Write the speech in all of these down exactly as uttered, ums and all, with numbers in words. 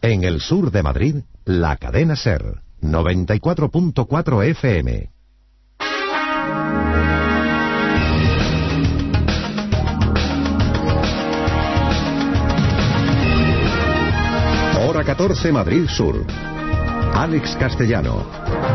En el sur de Madrid, la cadena SER, noventa y cuatro punto cuatro F M. Hora catorce, Madrid Sur. Alex Castellano.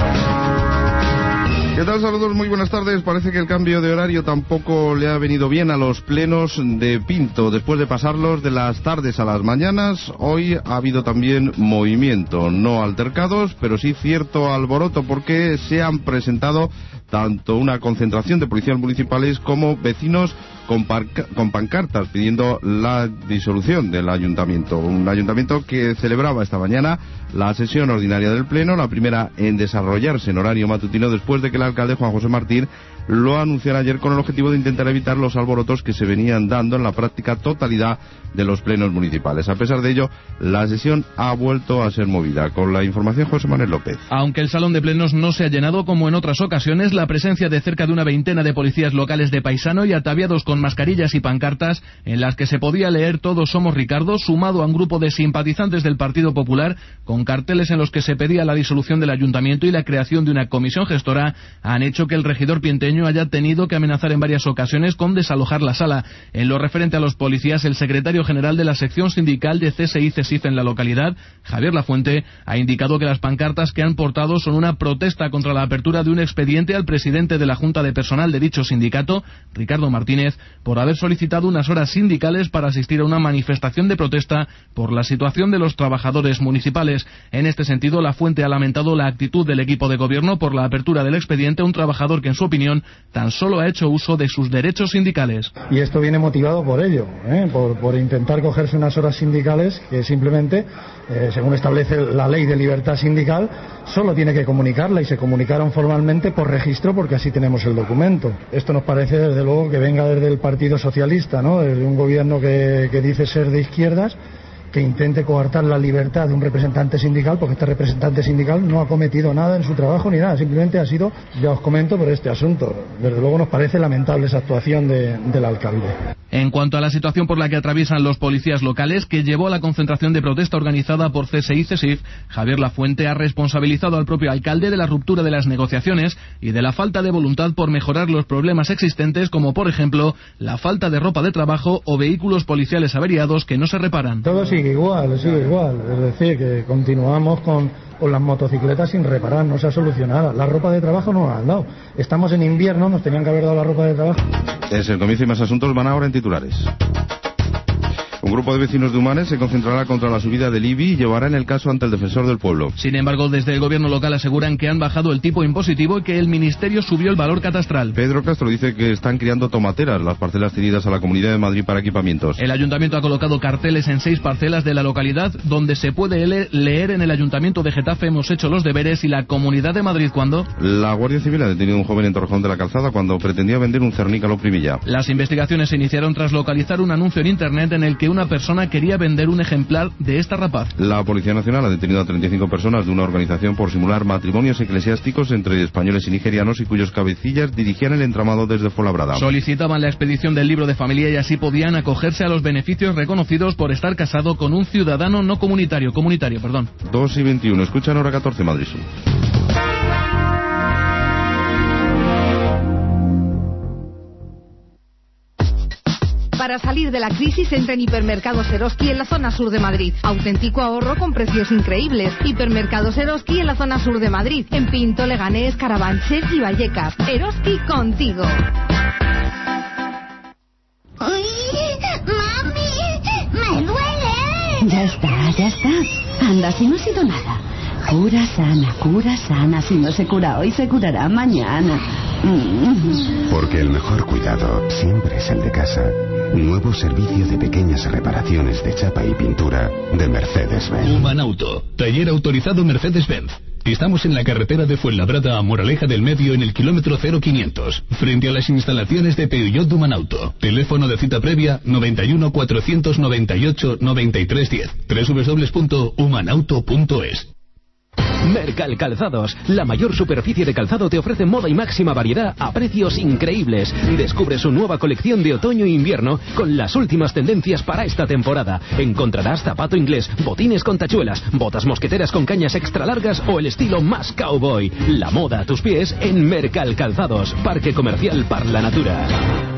¿Qué tal? Saludos, muy buenas tardes. Parece que el cambio de horario tampoco le ha venido bien a los plenos de Pinto. Después de pasarlos de las tardes a las mañanas, hoy ha habido también movimiento. No altercados, pero sí cierto alboroto, porque se han presentado tanto una concentración de policías municipales como vecinos con, con pancartas pidiendo la disolución del ayuntamiento. Un ayuntamiento que celebraba esta mañana la sesión ordinaria del Pleno, la primera en desarrollarse en horario matutino después de que el alcalde Juan José Martín lo anunciara ayer con el objetivo de intentar evitar los alborotos que se venían dando en la práctica totalidad de los plenos municipales. A pesar de ello, la sesión ha vuelto a ser movida. Con la información, José Manuel López. Aunque el salón de plenos no se ha llenado como en otras ocasiones, la presencia de cerca de una veintena de policías locales de paisano y ataviados con mascarillas y pancartas en las que se podía leer "Todos somos Ricardo", sumado a un grupo de simpatizantes del Partido Popular con carteles en los que se pedía la disolución del ayuntamiento y la creación de una comisión gestora, han hecho que el regidor pienteño haya tenido que amenazar en varias ocasiones con desalojar la sala. En lo referente a los policías, el secretario general de la sección sindical de C S I C S I F en la localidad, Javier Lafuente, ha indicado que las pancartas que han portado son una protesta contra la apertura de un expediente al presidente de la Junta de Personal de dicho sindicato, Ricardo Martínez, por haber solicitado unas horas sindicales para asistir a una manifestación de protesta por la situación de los trabajadores municipales. En este sentido, Lafuente ha lamentado la actitud del equipo de gobierno por la apertura del expediente a un trabajador que, en su opinión, tan solo ha hecho uso de sus derechos sindicales. Y esto viene motivado por ello, ¿eh? por, por intentar cogerse unas horas sindicales que simplemente, eh, según establece la ley de libertad sindical, solo tiene que comunicarla, y se comunicaron formalmente por registro porque así tenemos el documento. Esto nos parece, desde luego, que venga desde el Partido Socialista, ¿no? Desde un gobierno que, que dice ser de izquierdas, que intente coartar la libertad de un representante sindical, porque este representante sindical no ha cometido nada en su trabajo ni nada, simplemente ha sido, ya os comento, por este asunto. Desde luego nos parece lamentable esa actuación de, del alcalde. En cuanto a la situación por la que atraviesan los policías locales, que llevó a la concentración de protesta organizada por C S I C S I F, Javier Lafuente ha responsabilizado al propio alcalde de la ruptura de las negociaciones y de la falta de voluntad por mejorar los problemas existentes, como por ejemplo la falta de ropa de trabajo o vehículos policiales averiados que no se reparan. Todo sigue igual, sigue igual, es decir, que continuamos con, con las motocicletas sin reparar, no se ha solucionado. La ropa de trabajo no la han dado. Estamos en invierno, nos tenían que haber dado la ropa de trabajo. Es el comienzo y más asuntos van ahora en titulares. Un grupo de vecinos de Humanes se concentrará contra la subida del I B I y llevará en el caso ante el defensor del pueblo. Sin embargo, desde el gobierno local aseguran que han bajado el tipo impositivo y que el ministerio subió el valor catastral. Pedro Castro dice que están criando tomateras las parcelas cedidas a la Comunidad de Madrid para equipamientos. El ayuntamiento ha colocado carteles en seis parcelas de la localidad donde se puede leer: en el ayuntamiento de Getafe hemos hecho los deberes, y la Comunidad de Madrid, ¿cuándo? La Guardia Civil ha detenido a un joven en Torrejón de la Calzada cuando pretendía vender un cernícalo primilla. Las investigaciones se iniciaron tras localizar un anuncio en internet en el que una persona quería vender un ejemplar de esta rapaz. La Policía Nacional ha detenido a treinta y cinco personas de una organización por simular matrimonios eclesiásticos entre españoles y nigerianos, y cuyos cabecillas dirigían el entramado desde Fuenlabrada. Solicitaban la expedición del libro de familia y así podían acogerse a los beneficios reconocidos por estar casado con un ciudadano no comunitario, comunitario, perdón. dos y veintiuno, escuchan Hora catorce, Madrid Sur. Para salir de la crisis, entra en Hipermercados Eroski en la zona sur de Madrid. Auténtico ahorro con precios increíbles. Hipermercados Eroski en la zona sur de Madrid, en Pinto, Leganés, Carabanchel y Vallecas. Eroski contigo. ¡Ay, mami! ¡Me duele! Ya está, ya está. Anda, si no ha sido nada. Cura sana, cura sana. Si no se cura hoy, se curará mañana. Porque el mejor cuidado siempre es el de casa. Nuevo servicio de pequeñas reparaciones de chapa y pintura de Mercedes-Benz. Humanauto, taller autorizado Mercedes-Benz. Estamos en la carretera de Fuenlabrada a Moraleja del Medio, en el kilómetro cero quinientos, frente a las instalaciones de Peugeot Humanauto. Teléfono de cita previa noventa y uno, cuatrocientos noventa y ocho, noventa y tres diez. doble u doble u doble u punto humanauto punto es. Mercal Calzados, la mayor superficie de calzado, te ofrece moda y máxima variedad a precios increíbles. Descubre su nueva colección de otoño e invierno con las últimas tendencias para esta temporada. Encontrarás zapato inglés, botines con tachuelas, botas mosqueteras con cañas extra largas o el estilo más cowboy. La moda a tus pies en Mercal Calzados, Parque Comercial Parla Natura.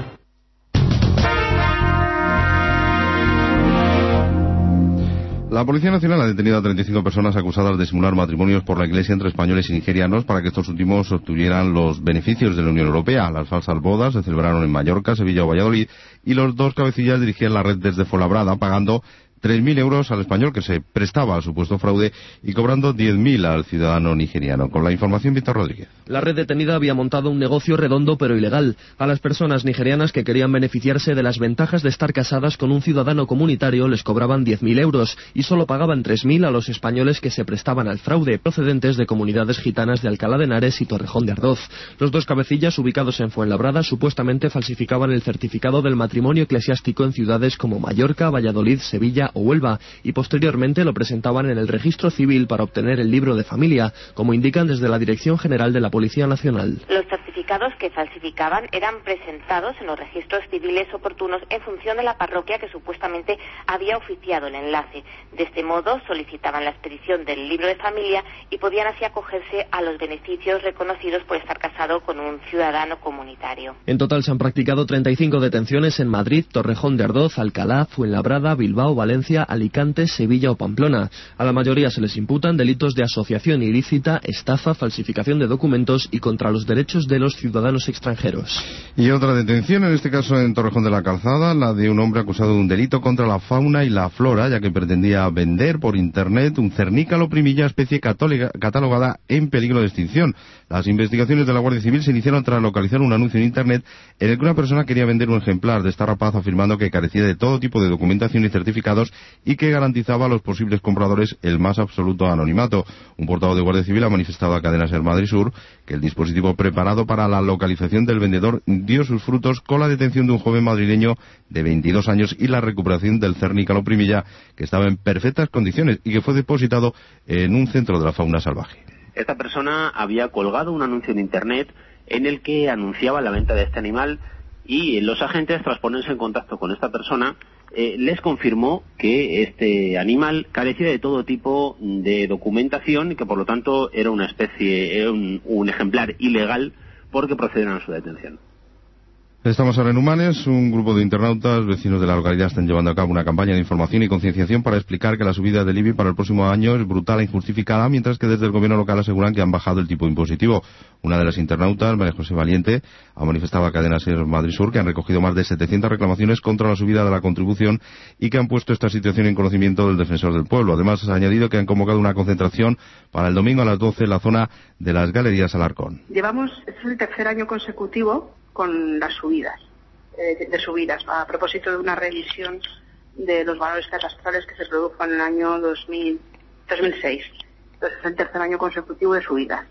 La Policía Nacional ha detenido a treinta y cinco personas acusadas de simular matrimonios por la Iglesia entre españoles y nigerianos para que estos últimos obtuvieran los beneficios de la Unión Europea. Las falsas bodas se celebraron en Mallorca, Sevilla o Valladolid y los dos cabecillas dirigían la red desde Fuenlabrada, pagando tres mil euros al español que se prestaba al supuesto fraude y cobrando diez mil al ciudadano nigeriano. Con la información, Víctor Rodríguez. La red detenida había montado un negocio redondo pero ilegal. A las personas nigerianas que querían beneficiarse de las ventajas de estar casadas con un ciudadano comunitario les cobraban diez mil euros y solo pagaban tres mil a los españoles que se prestaban al fraude, procedentes de comunidades gitanas de Alcalá de Henares y Torrejón de Ardoz. Los dos cabecillas, ubicados en Fuenlabrada, supuestamente falsificaban el certificado del matrimonio eclesiástico en ciudades como Mallorca, Valladolid, Sevilla o Huelva, y posteriormente lo presentaban en el registro civil para obtener el libro de familia, como indican desde la Dirección General de la Policía Nacional. Los certificados que falsificaban eran presentados en los registros civiles oportunos en función de la parroquia que supuestamente había oficiado el enlace. De este modo solicitaban la expedición del libro de familia y podían así acogerse a los beneficios reconocidos por estar casado con un ciudadano comunitario. En total se han practicado treinta y cinco detenciones en Madrid, Torrejón de Ardoz, Alcalá, Fuenlabrada, Bilbao, Valencia, Alicante, Sevilla o Pamplona. A la mayoría se les imputan delitos de asociación ilícita, estafa, falsificación de documentos y contra los derechos de los ciudadanos extranjeros. Y otra detención, en este caso en Torrejón de la Calzada, la de un hombre acusado de un delito contra la fauna y la flora, ya que pretendía vender por internet un cernícalo primilla, especie catalogada en peligro de extinción. Las investigaciones de la Guardia Civil se iniciaron tras localizar un anuncio en internet en el que una persona quería vender un ejemplar de esta rapaz, afirmando que carecía de todo tipo de documentación y certificados y que garantizaba a los posibles compradores el más absoluto anonimato. Un portavoz de Guardia Civil ha manifestado a Cadena Ser Madrid Sur que el dispositivo preparado para la localización del vendedor dio sus frutos con la detención de un joven madrileño de veintidós años y la recuperación del cernícalo primilla, que estaba en perfectas condiciones y que fue depositado en un centro de la fauna salvaje. Esta persona había colgado un anuncio en internet en el que anunciaba la venta de este animal y los agentes, tras ponerse en contacto con esta persona, eh, les confirmó que este animal carecía de todo tipo de documentación y que por lo tanto era una especie, era un, un ejemplar ilegal, porque proceden a su detención. Estamos ahora en Humanes. Un grupo de internautas, vecinos de la localidad, están llevando a cabo una campaña de información y concienciación para explicar que la subida del I B I para el próximo año es brutal e injustificada, mientras que desde el gobierno local aseguran que han bajado el tipo impositivo. Una de las internautas, María José Valiente, ha manifestado a Cadena Ser Madrid Sur que han recogido más de setecientas reclamaciones contra la subida de la contribución y que han puesto esta situación en conocimiento del Defensor del Pueblo. Además, ha añadido que han convocado una concentración para el domingo a las doce en la zona de las Galerías Alarcón. Llevamos, es el tercer año consecutivo con las subidas, eh, de subidas, a propósito de una revisión de los valores catastrales que se produjo en el año dos mil, dos mil seis. Entonces es el tercer año consecutivo de subidas.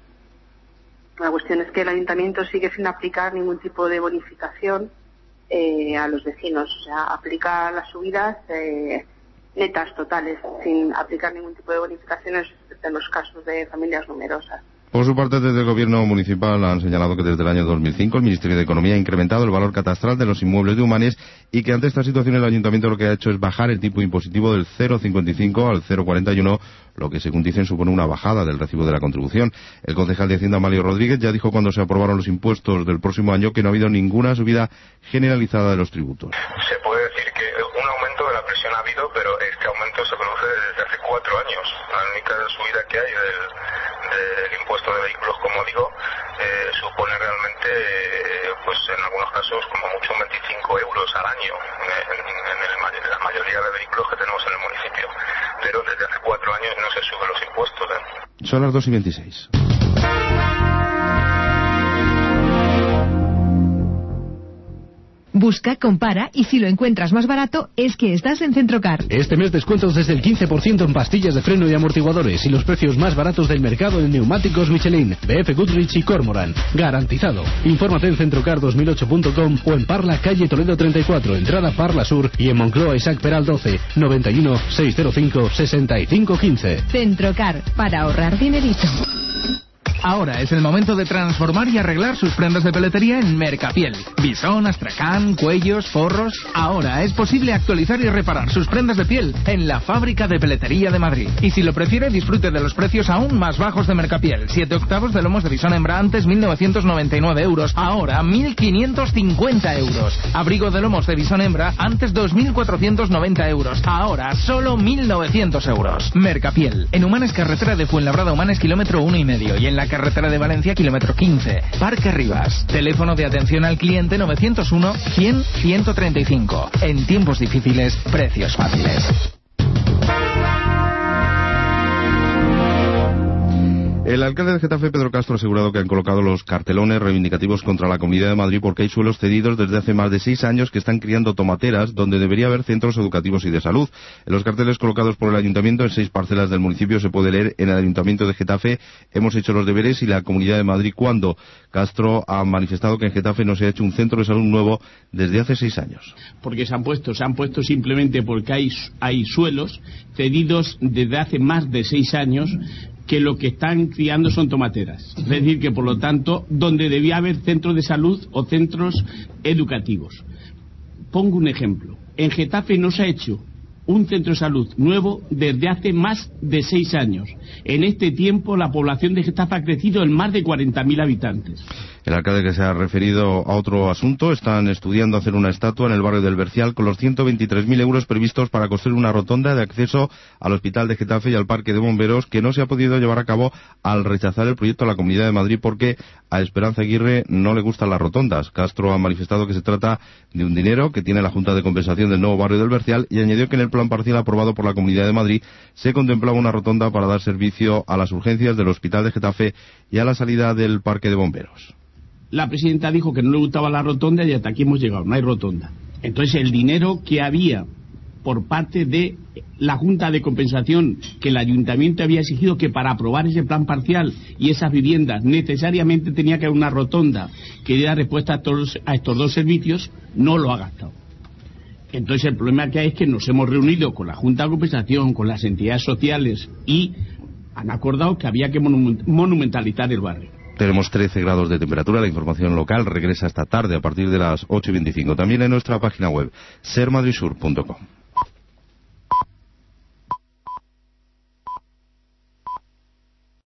La cuestión es que el ayuntamiento sigue sin aplicar ningún tipo de bonificación eh, a los vecinos, o sea, aplica las subidas eh, netas, totales, sin aplicar ningún tipo de bonificaciones en los casos de familias numerosas. Por su parte, desde el Gobierno municipal han señalado que desde el año dos mil cinco el Ministerio de Economía ha incrementado el valor catastral de los inmuebles de Humanes y que ante esta situación el Ayuntamiento lo que ha hecho es bajar el tipo impositivo del cero coma cincuenta y cinco al cero coma cuarenta y uno, lo que según dicen supone una bajada del recibo de la contribución. El concejal de Hacienda, Mario Rodríguez, ya dijo cuando se aprobaron los impuestos del próximo año que no ha habido ninguna subida generalizada de los tributos. Se puede decir que un aumento de la presión ha habido, pero este aumento se produce desde hace cuatro años. La única subida que hay del, del impuesto de vehículos, como digo, eh, supone realmente, eh, pues en algunos casos, como mucho veinticinco euros al año en, en, en, el, en la mayoría de vehículos que tenemos en el municipio. Pero desde hace cuatro años no se suben los impuestos, ¿eh? Son las dos y veintiséis. Busca, compara y si lo encuentras más barato es que estás en Centrocar. Este mes descuentos desde el quince por ciento en pastillas de freno y amortiguadores y los precios más baratos del mercado en neumáticos Michelin, B F Goodrich y Cormoran. Garantizado. Infórmate en centrocar dos mil ocho punto com o en Parla, calle Toledo treinta y cuatro, entrada Parla Sur, y en Moncloa Isaac Peral doce, noventa y uno, seiscientos cinco, sesenta y cinco quince. Centrocar, para ahorrar dinerito. Ahora es el momento de transformar y arreglar sus prendas de peletería en Mercapiel. Bisón, astracán, cuellos, forros. Ahora es posible actualizar y reparar sus prendas de piel en la Fábrica de Peletería de Madrid. Y si lo prefiere, disfrute de los precios aún más bajos de Mercapiel. Siete octavos de lomos de bisón hembra antes mil novecientos noventa y nueve euros. Ahora mil quinientos cincuenta euros. Abrigo de lomos de bisón hembra antes dos mil cuatrocientos noventa euros. Ahora solo mil novecientos euros. Mercapiel. En Humanes, carretera de Fuenlabrada Humanes, kilómetro uno y medio. Y en la carretera de Valencia, kilómetro quince. Parque Rivas. Teléfono de atención al cliente novecientos uno, cien, ciento treinta y cinco. En tiempos difíciles, precios fáciles. El alcalde de Getafe, Pedro Castro, ha asegurado que han colocado los cartelones reivindicativos contra la Comunidad de Madrid porque hay suelos cedidos desde hace más de seis años que están criando tomateras donde debería haber centros educativos y de salud. En los carteles colocados por el Ayuntamiento en seis parcelas del municipio se puede leer: en el Ayuntamiento de Getafe hemos hecho los deberes y la Comunidad de Madrid ¿cuándo? Castro ha manifestado que en Getafe no se ha hecho un centro de salud nuevo desde hace seis años. Porque se han puesto, se han puesto simplemente porque hay, hay suelos cedidos desde hace más de seis años que lo que están criando son tomateras. Es decir, que por lo tanto, donde debía haber centros de salud o centros educativos. Pongo un ejemplo. En Getafe no se ha hecho un centro de salud nuevo desde hace más de seis años. En este tiempo la población de Getafe ha crecido en más de cuarenta mil habitantes. El alcalde, que se ha referido a otro asunto, están estudiando hacer una estatua en el barrio del Bercial con los ciento veintitrés mil euros previstos para construir una rotonda de acceso al Hospital de Getafe y al Parque de Bomberos, que no se ha podido llevar a cabo al rechazar el proyecto a la Comunidad de Madrid porque a Esperanza Aguirre no le gustan las rotondas. Castro ha manifestado que se trata de un dinero que tiene la Junta de Compensación del nuevo barrio del Bercial y añadió que en el plan parcial aprobado por la Comunidad de Madrid se contemplaba una rotonda para dar servicio a las urgencias del Hospital de Getafe y a la salida del Parque de Bomberos. La presidenta dijo que no le gustaba la rotonda y hasta aquí hemos llegado, no hay rotonda. Entonces el dinero que había por parte de la Junta de Compensación, que el Ayuntamiento había exigido que para aprobar ese plan parcial y esas viviendas necesariamente tenía que haber una rotonda que diera respuesta a, todos, a estos dos servicios, no lo ha gastado. Entonces el problema que hay es que nos hemos reunido con la Junta de Compensación, con las entidades sociales y han acordado que había que monumentalizar el barrio. Tenemos trece grados de temperatura. La información local regresa esta tarde a partir de las ocho y veinticinco. También en nuestra página web ser madrid sur punto com.